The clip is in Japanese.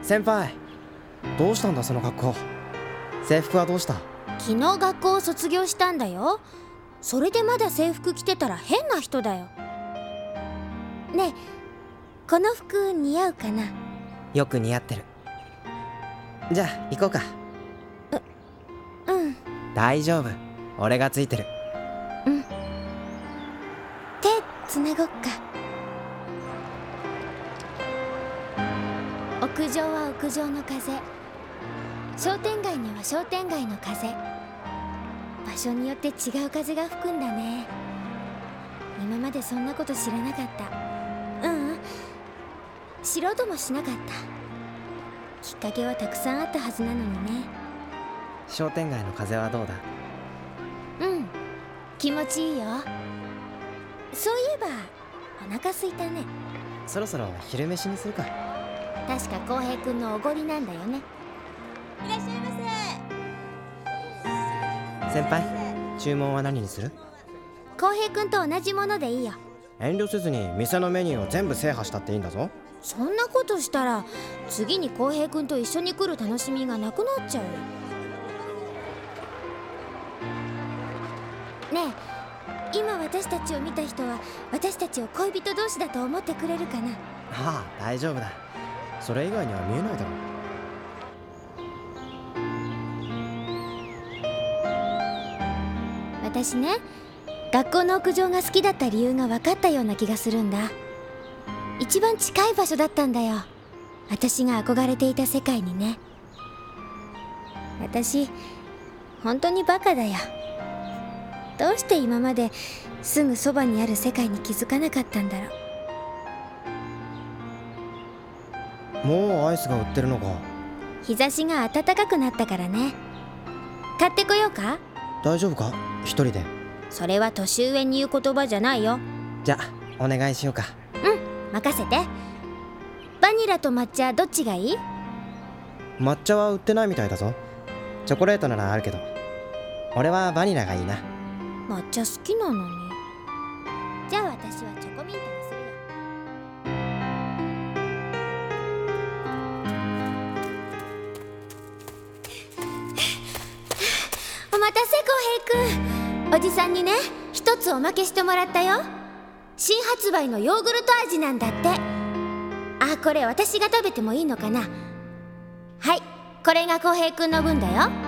先輩、どうしたんだその格好。制服はどうした？ 昨日学校を卒業したんだよ。それでまだ制服着てたら変な人だよ。ねえ、この服似合うかな？ よく似合ってる。じゃあ行こうか。 うん。 大丈夫、俺がついてる。 うん。手つなごっか。屋上は屋上の風、商店街には商店街の風。場所によって違う風が吹くんだね。今までそんなこと知らなかった。知ろうともしなかった。きっかけはたくさんあったはずなのにね。 商店街の風はどうだ？ 気持ちいいよ。そういえばお腹空いたね。 そろそろ昼飯にするか。 確か浩平くんのおごりなんだよね。 いらっしゃいませ。 先輩、注文は何にする？ 浩平くんと同じものでいいよ。 遠慮せずに店のメニューを全部制覇したっていいんだぞ。 そんなことしたら次に浩平くんと一緒に来る楽しみがなくなっちゃうよ。ねえ、今私たちを見た人は私たちを恋人同士だと思ってくれるかな？ ああ、大丈夫だ。それ以外には見えないだろう。 私ね、学校の屋上が好きだった理由が分かったような気がするんだ。一番近い場所だったんだよ、私が憧れていた世界にね。私本当にバカだよ。どうして今まですぐそばにある世界に気づかなかったんだろう。 もうアイスが売ってるのか。 日差しが暖かくなったからね。買ってこようか？ 大丈夫か？一人で。 それは年上に言う言葉じゃないよ。 じゃあお願いしようか。 任せて。バニラと抹茶どっちがいい？ 抹茶は売ってないみたいだぞ。チョコレートならあるけど、俺はバニラがいいな。 抹茶好きなのに。じゃあ私はチョコミントにするよ。お待たせ浩平くん。おじさんにね、一つおまけしてもらったよ。新発売のヨーグルト味なんだって。これ私が食べてもいいのかな？はい、これが浩平くんの分だよ。